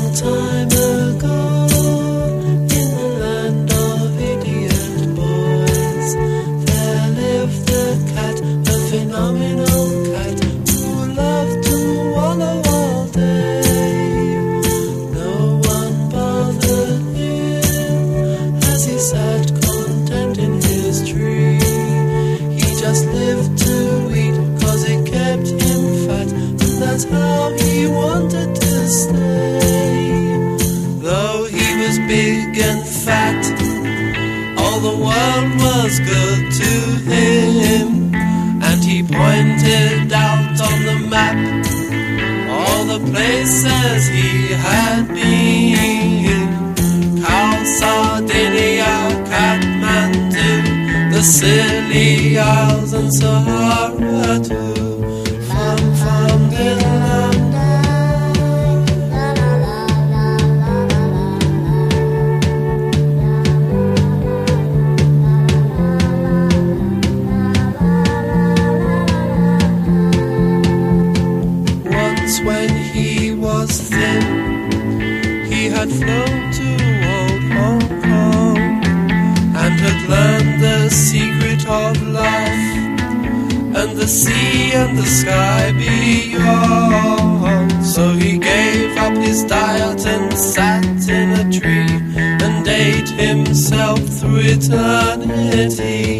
time ago, in the land of idiot boys, there lived a cat, a phenomenal cat, who loved to wallow all day. No one bothered him as he sat content in his tree. He just lived to eat, 'cause it kept him fat, and that's how he wanted to stay. Though he was big and fat, all the world was good to him, and he pointed out on the map all the places he had been. Cow, Sardinia, Kathmandu, the Scilly Isles and Sahara too. Fum diddle-dum. Once when he was thin, he had flown to old Hong Kong and had learned the secret of life and the sea and the sky beyond. So he gave up his diet and sat in a tree and ate himself through eternity.